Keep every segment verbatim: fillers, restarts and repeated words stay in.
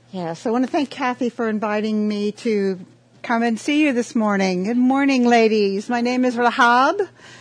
Yes, I want to thank Kathy for inviting me to come and see you this morning. Good morning, ladies. My name is Rahab.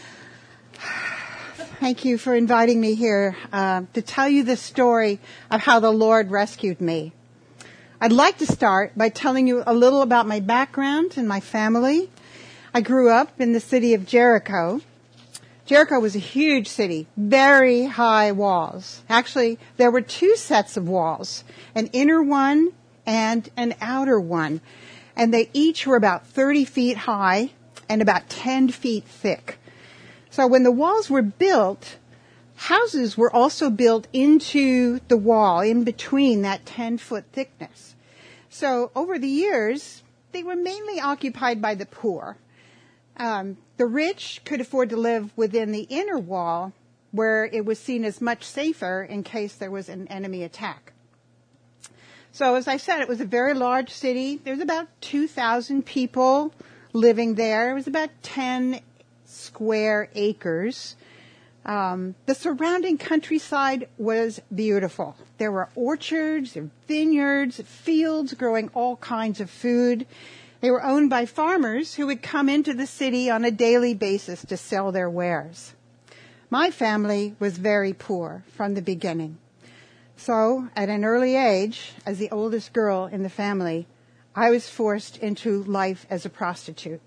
Thank you for inviting me here uh, to tell you the story of how the Lord rescued me. I'd like to start by telling you a little about my background and my family. I grew up in the city of Jericho. Jericho was a huge city, very high walls. Actually, there were two sets of walls, an inner one and an outer one. And they each were about thirty feet high and about ten feet thick. So when the walls were built, houses were also built into the wall, in between that ten-foot thickness. So over the years, they were mainly occupied by the poor. Um, the rich could afford to live within the inner wall, where it was seen as much safer in case there was an enemy attack. So as I said, it was a very large city. There was about two thousand people living there. It was about ten square acres. Um, the surrounding countryside was beautiful. There were orchards, vineyards, fields growing all kinds of food. They were owned by farmers who would come into the city on a daily basis to sell their wares. My family was very poor from the beginning. So, at an early age, as the oldest girl in the family, I was forced into life as a prostitute.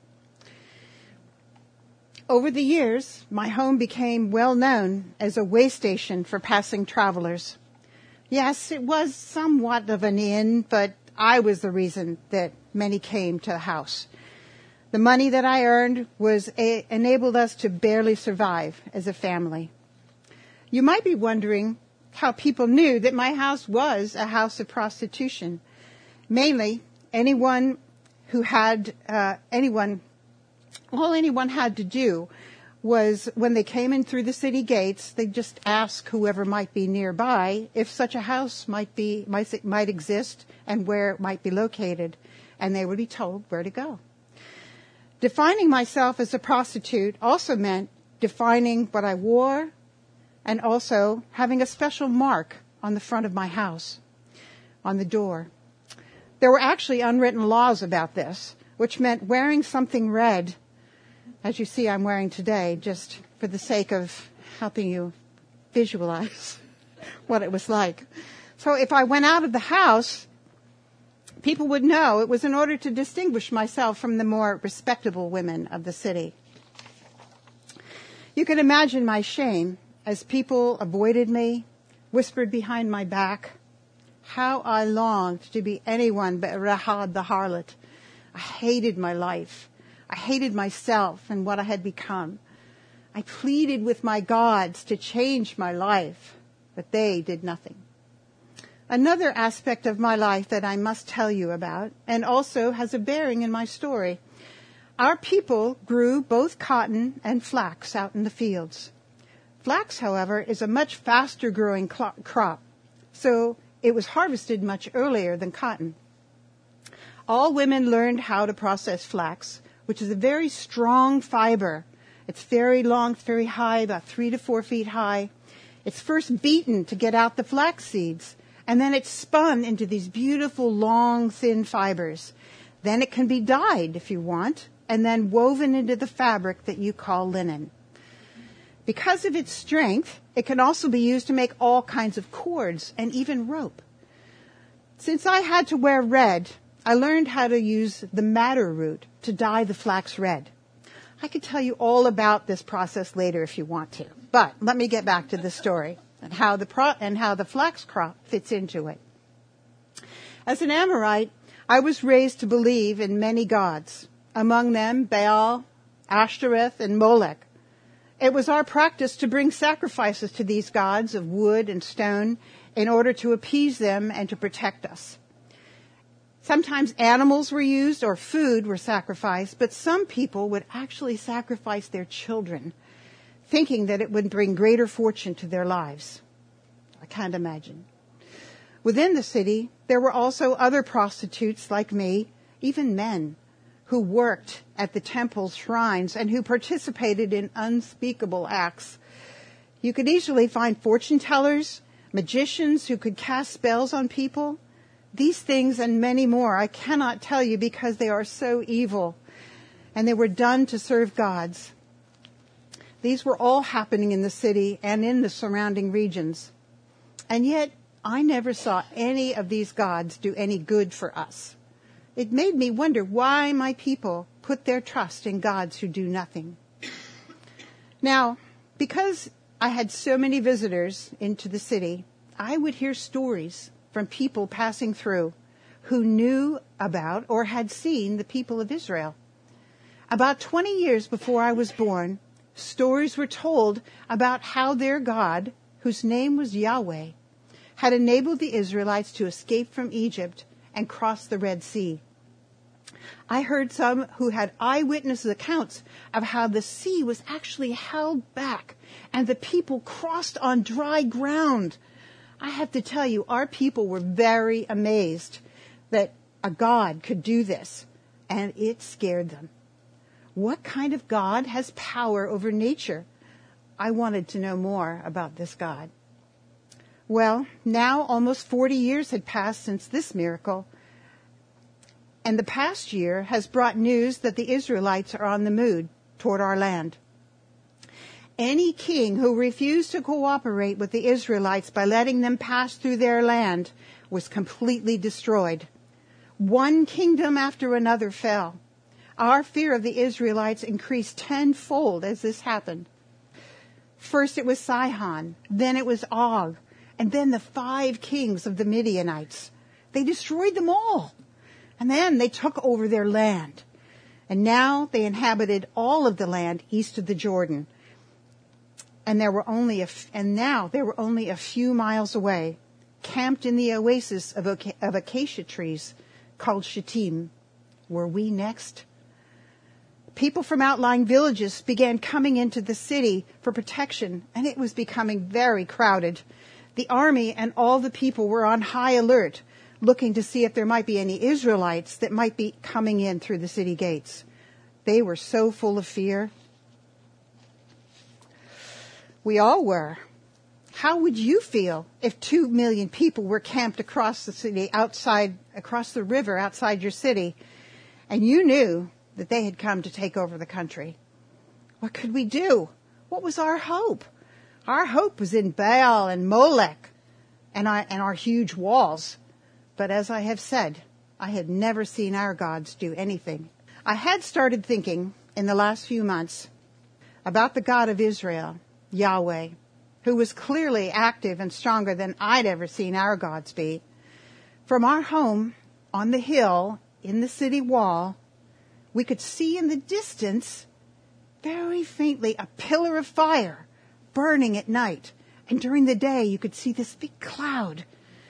Over the years, my home became well known as a way station for passing travelers. Yes, it was somewhat of an inn, but I was the reason that many came to the house. The money that I earned was a, enabled us to barely survive as a family. You might be wondering how people knew that my house was a house of prostitution. Mainly, anyone who had, uh, anyone, all anyone had to do was when they came in through the city gates, they'd just ask whoever might be nearby if such a house might be, might, might exist and where it might be located, and they would be told where to go. Defining myself as a prostitute also meant defining what I wore and also having a special mark on the front of my house, on the door. There were actually unwritten laws about this, which meant wearing something red, as you see I'm wearing today, just for the sake of helping you visualize what it was like. So if I went out of the house, people would know it was in order to distinguish myself from the more respectable women of the city. You can imagine my shame as people avoided me, whispered behind my back. How I longed to be anyone but Rahab the harlot. I hated my life. I hated myself and what I had become. I pleaded with my gods to change my life, but they did nothing. Another aspect of my life that I must tell you about, and also has a bearing in my story. Our people grew both cotton and flax out in the fields. Flax, however, is a much faster growing cl- crop, so it was harvested much earlier than cotton. All women learned how to process flax, which is a very strong fiber. It's very long, very high, about three to four feet high. It's first beaten to get out the flax seeds, and then it's spun into these beautiful, long, thin fibers. Then it can be dyed if you want, and then woven into the fabric that you call linen. Because of its strength, it can also be used to make all kinds of cords and even rope. Since I had to wear red, I learned how to use the madder root to dye the flax red. I could tell you all about this process later if you want to, but let me get back to the story and how the pro- and how the flax crop fits into it. As an Amorite, I was raised to believe in many gods, among them Baal, Ashtoreth, and Molech. It was our practice to bring sacrifices to these gods of wood and stone in order to appease them and to protect us. Sometimes animals were used or food were sacrificed, but some people would actually sacrifice their children, thinking that it would bring greater fortune to their lives. I can't imagine. Within the city, there were also other prostitutes like me, even men, who worked at the temple's shrines and who participated in unspeakable acts. You could easily find fortune tellers, magicians who could cast spells on people, These things and many more I cannot tell you because they are so evil, and they were done to serve gods. These were all happening in the city and in the surrounding regions. And yet, I never saw any of these gods do any good for us. It made me wonder why my people put their trust in gods who do nothing. Now, because I had so many visitors into the city, I would hear stories from people passing through who knew about or had seen the people of Israel. About twenty years before I was born, stories were told about how their God, whose name was Yahweh, had enabled the Israelites to escape from Egypt and cross the Red Sea. I heard some who had eyewitness accounts of how the sea was actually held back and the people crossed on dry ground. I have to tell you, our people were very amazed that a God could do this, and it scared them. What kind of God has power over nature? I wanted to know more about this God. Well, now almost forty years had passed since this miracle, and the past year has brought news that the Israelites are on the move toward our land. Any king who refused to cooperate with the Israelites by letting them pass through their land was completely destroyed. One kingdom after another fell. Our fear of the Israelites increased tenfold as this happened. First it was Sihon, then it was Og, and then the five kings of the Midianites. They destroyed them all. And then they took over their land. And now they inhabited all of the land east of the Jordan. And there were only a f- and now they were only a few miles away, camped in the oasis of, oca- of acacia trees called Shittim. Were we next? People from outlying villages began coming into the city for protection, and it was becoming very crowded. The army and all the people were on high alert, looking to see if there might be any Israelites that might be coming in through the city gates. They were so full of fear. We all were. How would you feel if two million people were camped across the city, outside, across the river outside your city, and you knew that they had come to take over the country? What could we do? What was our hope? Our hope was in Baal and Molech and our, and our huge walls. But as I have said, I had never seen our gods do anything. I had started thinking in the last few months about the God of Israel, Yahweh, who was clearly active and stronger than I'd ever seen our gods be. From our home on the hill in the city wall, we could see in the distance, very faintly, a pillar of fire burning at night. And during the day, you could see this big cloud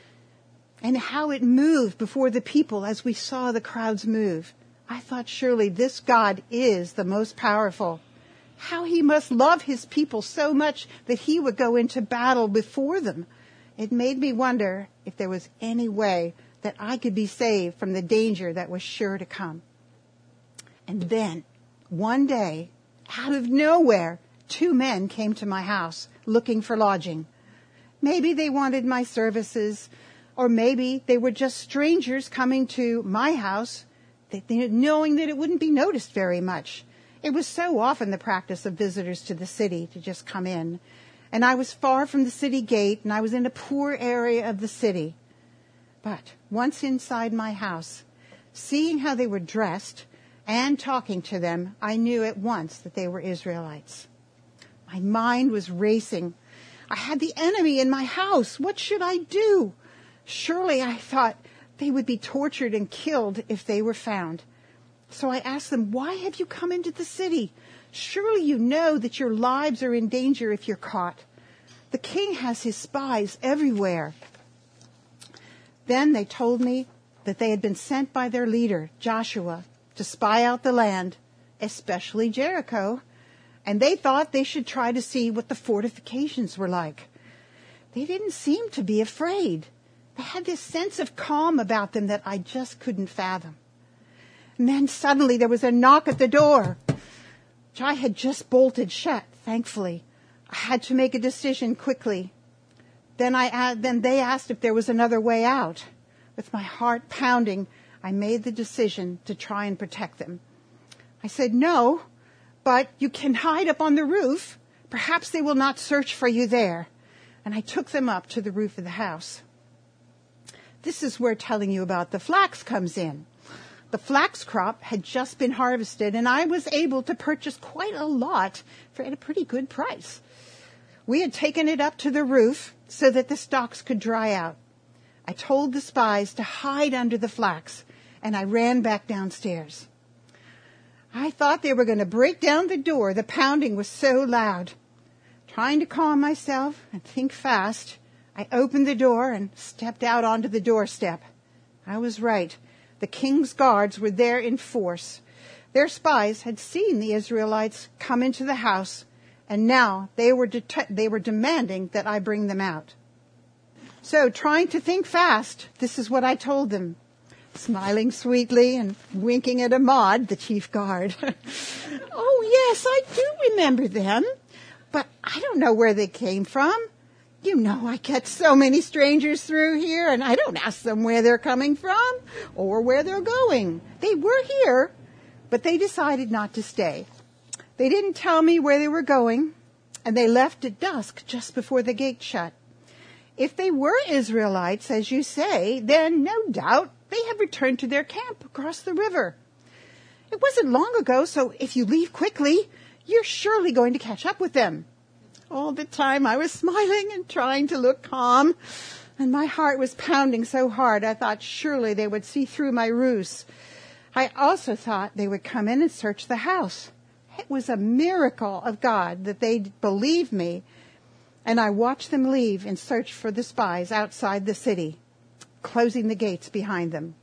and how it moved before the people as we saw the crowds move. I thought, surely this God is the most powerful. How he must love his people so much that he would go into battle before them. It made me wonder if there was any way that I could be saved from the danger that was sure to come. And then, one day, out of nowhere, two men came to my house looking for lodging. Maybe they wanted my services, or maybe they were just strangers coming to my house, knowing that it wouldn't be noticed very much. It was so often the practice of visitors to the city to just come in. And I was far from the city gate, and I was in a poor area of the city. But once inside my house, seeing how they were dressed and talking to them, I knew at once that they were Israelites. My mind was racing. I had the enemy in my house. What should I do? Surely, I thought, they would be tortured and killed if they were found. So I asked them, why have you come into the city? Surely you know that your lives are in danger if you're caught. The king has his spies everywhere. Then they told me that they had been sent by their leader, Joshua, to spy out the land, especially Jericho, and they thought they should try to see what the fortifications were like. They didn't seem to be afraid. They had this sense of calm about them that I just couldn't fathom. And then suddenly there was a knock at the door, which I had just bolted shut, thankfully. I had to make a decision quickly. Then I, then they asked if there was another way out. With my heart pounding, I made the decision to try and protect them. I said, no, but you can hide up on the roof. Perhaps they will not search for you there. And I took them up to the roof of the house. This is where telling you about the flax comes in. The flax crop had just been harvested, and I was able to purchase quite a lot for at a pretty good price. We had taken it up to the roof so that the stalks could dry out. I told the spies to hide under the flax, and I ran back downstairs. I thought they were going to break down the door. The pounding was so loud. Trying to calm myself and think fast, I opened the door and stepped out onto the doorstep. I was right. The king's guards were there in force. Their spies had seen the Israelites come into the house, and now they were det- they were demanding that I bring them out. So, trying to think fast, this is what I told them, smiling sweetly and winking at Ahmad, the chief guard. Oh, yes, I do remember them, but I don't know where they came from. You know, I catch so many strangers through here, and I don't ask them where they're coming from or where they're going. They were here, but they decided not to stay. They didn't tell me where they were going, and they left at dusk just before the gate shut. If they were Israelites, as you say, then no doubt they have returned to their camp across the river. It wasn't long ago, so if you leave quickly, you're surely going to catch up with them. All the time I was smiling and trying to look calm, and my heart was pounding so hard I thought surely they would see through my ruse. I also thought they would come in and search the house. It was a miracle of God that they believed me, and I watched them leave in search for the spies outside the city, closing the gates behind them.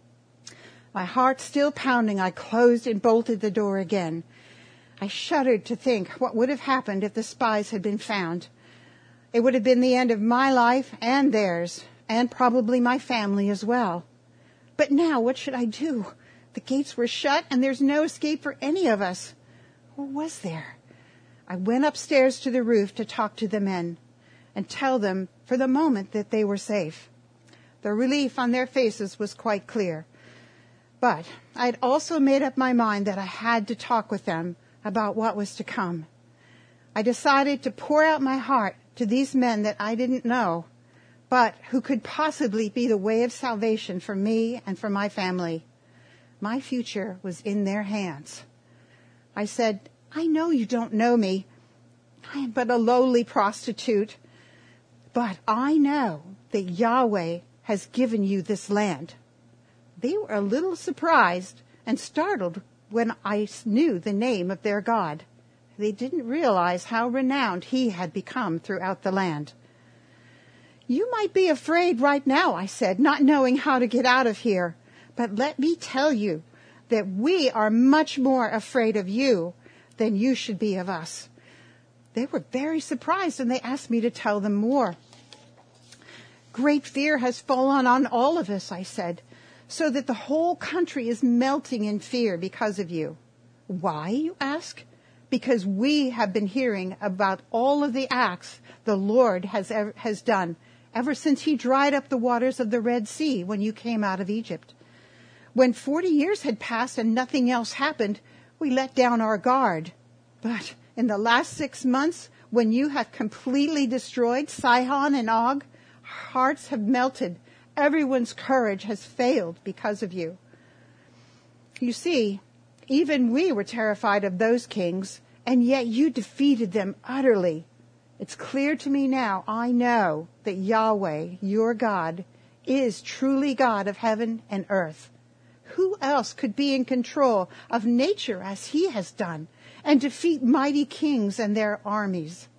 My heart still pounding, I closed and bolted the door again. I shuddered to think what would have happened if the spies had been found. It would have been the end of my life and theirs, and probably my family as well. But now, what should I do? The gates were shut, and there's no escape for any of us. Or was there? I went upstairs to the roof to talk to the men and tell them for the moment that they were safe. The relief on their faces was quite clear. But I'd also made up my mind that I had to talk with them about what was to come. I decided to pour out my heart to these men that I didn't know, but who could possibly be the way of salvation for me and for my family. My future was in their hands. I said, I know you don't know me. I am but a lowly prostitute. But I know that Yahweh has given you this land. They were a little surprised and startled when I knew the name of their God. They didn't realize how renowned he had become throughout the land. You might be afraid right now, I said, not knowing how to get out of here. But let me tell you that we are much more afraid of you than you should be of us. They were very surprised, and they asked me to tell them more. Great fear has fallen on all of us, I said, so that the whole country is melting in fear because of you. Why, you ask? Because we have been hearing about all of the acts the Lord has ever, has done ever since he dried up the waters of the Red Sea when you came out of Egypt. When forty years had passed and nothing else happened, we let down our guard. But in the last six months, when you have completely destroyed Sihon and Og, hearts have melted. Everyone's courage has failed because of you. You see, even we were terrified of those kings, and yet you defeated them utterly. It's clear to me now, I know that Yahweh, your God, is truly God of heaven and earth. Who else could be in control of nature as he has done and defeat mighty kings and their armies?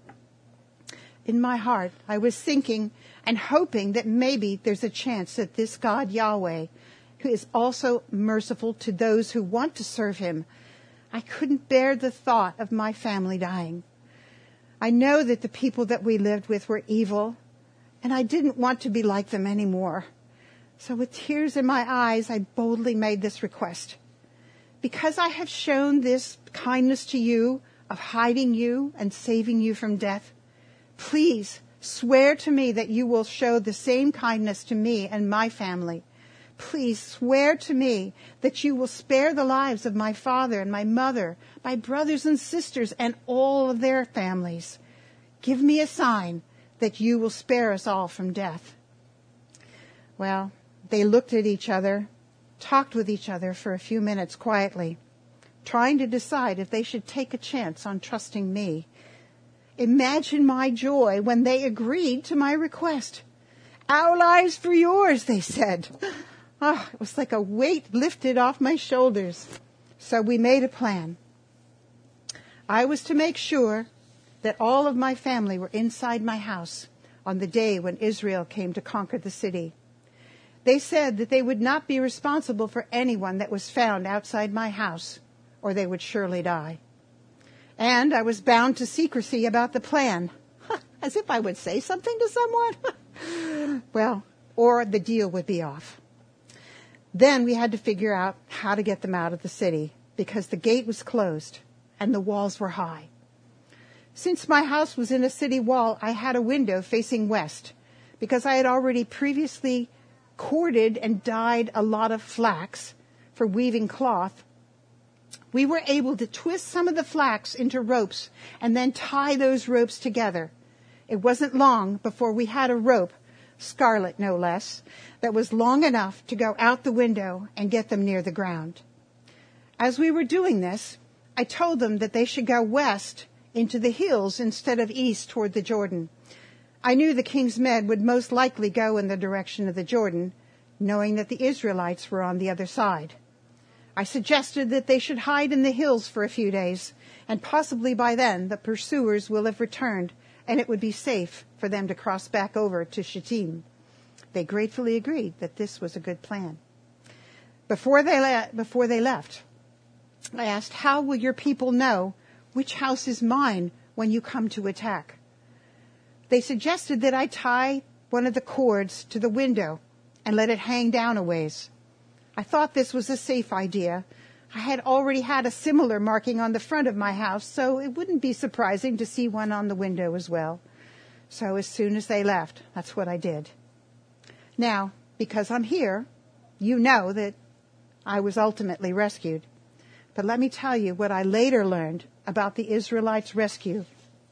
In my heart, I was thinking and hoping that maybe there's a chance that this God Yahweh, who is also merciful to those who want to serve him, I couldn't bear the thought of my family dying. I know that the people that we lived with were evil, and I didn't want to be like them anymore. So with tears in my eyes, I boldly made this request. Because I have shown this kindness to you of hiding you and saving you from death, please swear to me that you will show the same kindness to me and my family please swear to me that you will spare the lives of my father and my mother, my brothers and sisters, and all of their families. Give me a sign that you will spare us all from death." Well, they looked at each other, talked with each other for a few minutes quietly, trying to decide if they should take a chance on trusting me. Imagine my joy when they agreed to my request. "Our lives for yours," they said. Oh, it was like a weight lifted off my shoulders. So we made a plan. I was to make sure that all of my family were inside my house on the day when Israel came to conquer the city. They said that they would not be responsible for anyone that was found outside my house, or they would surely die. And I was bound to secrecy about the plan, as if I would say something to someone. Well, or the deal would be off. Then we had to figure out how to get them out of the city, because the gate was closed and the walls were high. Since my house was in a city wall, I had a window facing west, because I had already previously corded and dyed a lot of flax for weaving cloth. We were able to twist some of the flax into ropes and then tie those ropes together. It wasn't long before we had a rope, scarlet no less, that was long enough to go out the window and get them near the ground. As we were doing this, I told them that they should go west into the hills instead of east toward the Jordan. I knew the king's men would most likely go in the direction of the Jordan, knowing that the Israelites were on the other side. I suggested that they should hide in the hills for a few days, and possibly by then the pursuers will have returned, and it would be safe for them to cross back over to Shittim. They gratefully agreed that this was a good plan. Before they, le- before they left, I asked, "How will your people know which house is mine when you come to attack?" They suggested that I tie one of the cords to the window and let it hang down a ways. I thought this was a safe idea. I had already had a similar marking on the front of my house, so it wouldn't be surprising to see one on the window as well. So as soon as they left, that's what I did. Now, because I'm here, you know that I was ultimately rescued. But let me tell you what I later learned about the Israelites' rescue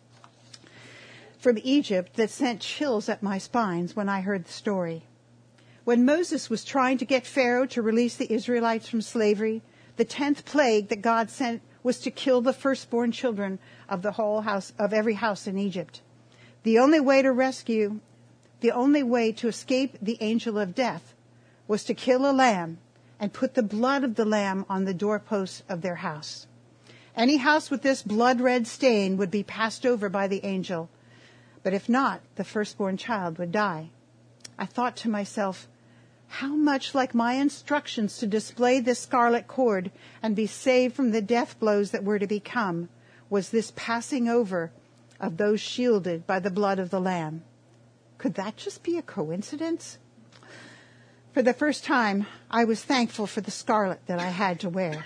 from Egypt that sent chills up my spines when I heard the story. When Moses was trying to get Pharaoh to release the Israelites from slavery, the tenth plague that God sent was to kill the firstborn children of the whole house, of every house in Egypt. The only way to rescue, the only way to escape the angel of death was to kill a lamb and put the blood of the lamb on the doorposts of their house. Any house with this blood-red stain would be passed over by the angel, but if not, the firstborn child would die. I thought to myself, how much like my instructions to display this scarlet cord and be saved from the death blows that were to become was this passing over of those shielded by the blood of the Lamb. Could that just be a coincidence? For the first time, I was thankful for the scarlet that I had to wear.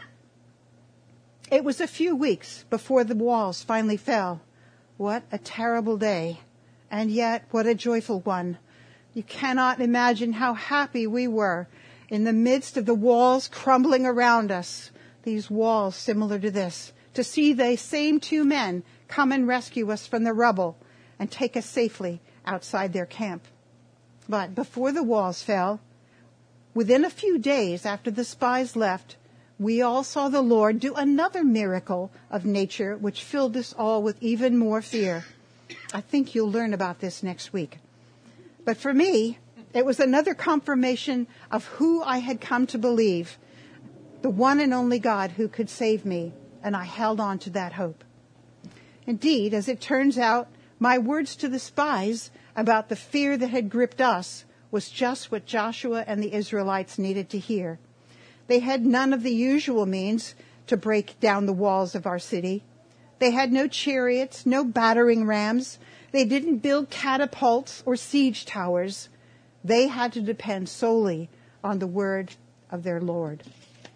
It was a few weeks before the walls finally fell. What a terrible day, and yet what a joyful one. You cannot imagine how happy we were in the midst of the walls crumbling around us, these walls similar to this, to see the same two men come and rescue us from the rubble and take us safely outside their camp. But before the walls fell, within a few days after the spies left, we all saw the Lord do another miracle of nature which filled us all with even more fear. I think you'll learn about this next week. But for me, it was another confirmation of who I had come to believe, the one and only God who could save me, and I held on to that hope. Indeed, as it turns out, my words to the spies about the fear that had gripped us was just what Joshua and the Israelites needed to hear. They had none of the usual means to break down the walls of our city. They had no chariots, no battering rams. They didn't build catapults or siege towers. They had to depend solely on the word of their Lord.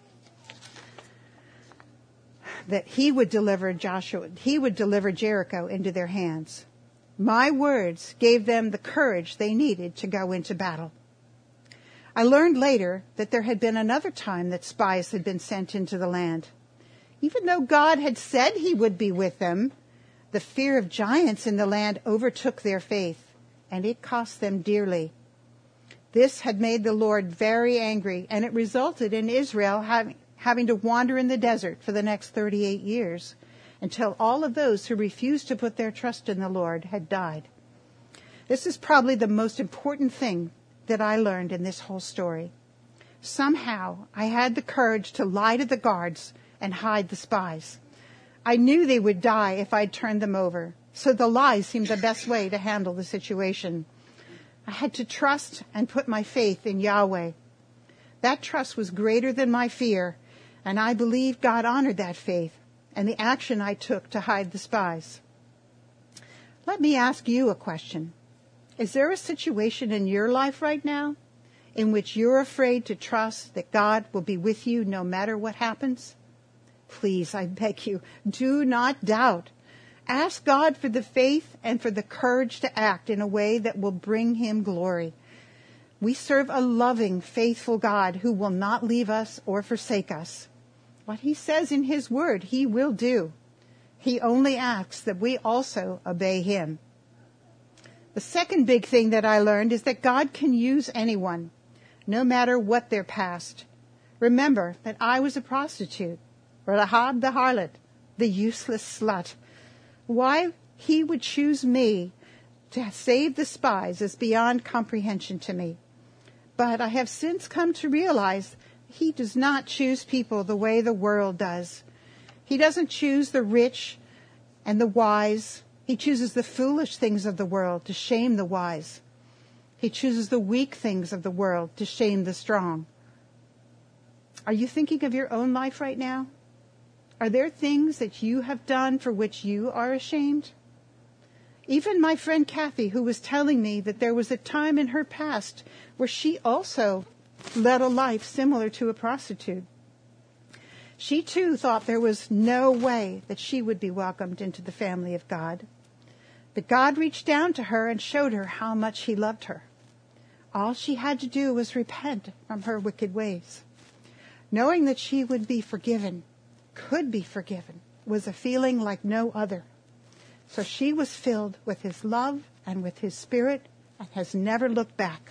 That he would deliver Joshua, he would deliver Jericho into their hands. My words gave them the courage they needed to go into battle. I learned later that there had been another time that spies had been sent into the land. Even though God had said he would be with them, the fear of giants in the land overtook their faith, and it cost them dearly. This had made the Lord very angry, and it resulted in Israel having, having to wander in the desert for the next thirty-eight years, until all of those who refused to put their trust in the Lord had died. This is probably the most important thing that I learned in this whole story. Somehow, I had the courage to lie to the guards and hide the spies. I knew they would die if I'd turned them over, so the lie seemed the best way to handle the situation. I had to trust and put my faith in Yahweh. That trust was greater than my fear, and I believe God honored that faith and the action I took to hide the spies. Let me ask you a question. Is there a situation in your life right now in which you're afraid to trust that God will be with you no matter what happens? Please, I beg you, do not doubt. Ask God for the faith and for the courage to act in a way that will bring him glory. We serve a loving, faithful God who will not leave us or forsake us. What he says in his word, he will do. He only asks that we also obey him. The second big thing that I learned is that God can use anyone, no matter what their past. Remember that I was a prostitute, Rahab the harlot, the useless slut. Why he would choose me to save the spies is beyond comprehension to me. But I have since come to realize he does not choose people the way the world does. He doesn't choose the rich and the wise. He chooses the foolish things of the world to shame the wise. He chooses the weak things of the world to shame the strong. Are you thinking of your own life right now? Are there things that you have done for which you are ashamed? Even my friend Kathy, who was telling me that there was a time in her past where she also led a life similar to a prostitute. She too thought there was no way that she would be welcomed into the family of God. But God reached down to her and showed her how much he loved her. All she had to do was repent from her wicked ways. Knowing that she would be forgiven, could be forgiven, was a feeling like no other. So she was filled with his love and with his spirit and has never looked back.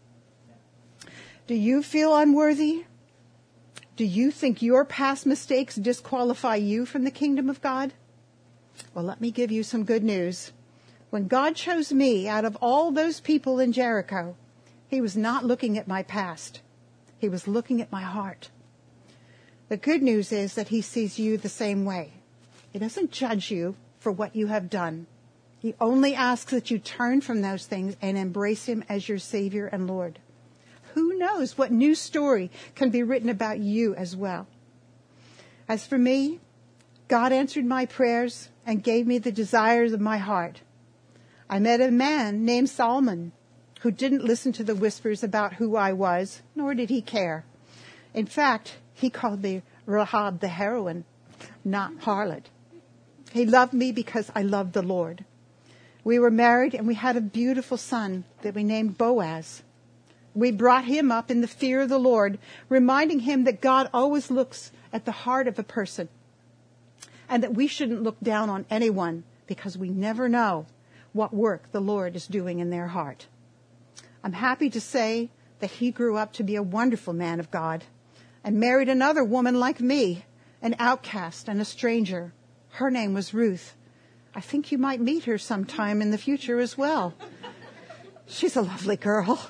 Do you feel unworthy? Do you think your past mistakes disqualify you from the kingdom of God? Well, let me give you some good news. When God chose me out of all those people in Jericho, he was not looking at my past. He was looking at my heart. The good news is that he sees you the same way. He doesn't judge you for what you have done. He only asks that you turn from those things and embrace him as your Savior and Lord. Who knows what new story can be written about you as well? As for me, God answered my prayers and gave me the desires of my heart. I met a man named Solomon who didn't listen to the whispers about who I was, nor did he care. In fact, he called me Rahab the heroine, not harlot. He loved me because I loved the Lord. We were married and we had a beautiful son that we named Boaz. We brought him up in the fear of the Lord, reminding him that God always looks at the heart of a person and that we shouldn't look down on anyone because we never know what work the Lord is doing in their heart. I'm happy to say that he grew up to be a wonderful man of God and married another woman like me, an outcast and a stranger. Her name was Ruth. I think you might meet her sometime in the future as well. She's a lovely girl.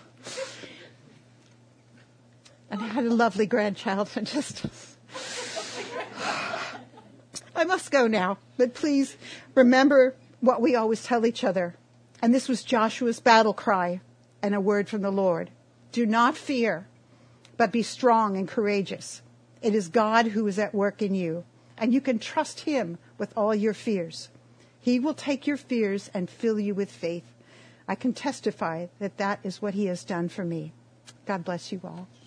And I had a lovely grandchild. And just, I must go now. But please remember what we always tell each other. And this was Joshua's battle cry and a word from the Lord. Do not fear, but be strong and courageous. It is God who is at work in you, and you can trust him with all your fears. He will take your fears and fill you with faith. I can testify that that is what he has done for me. God bless you all.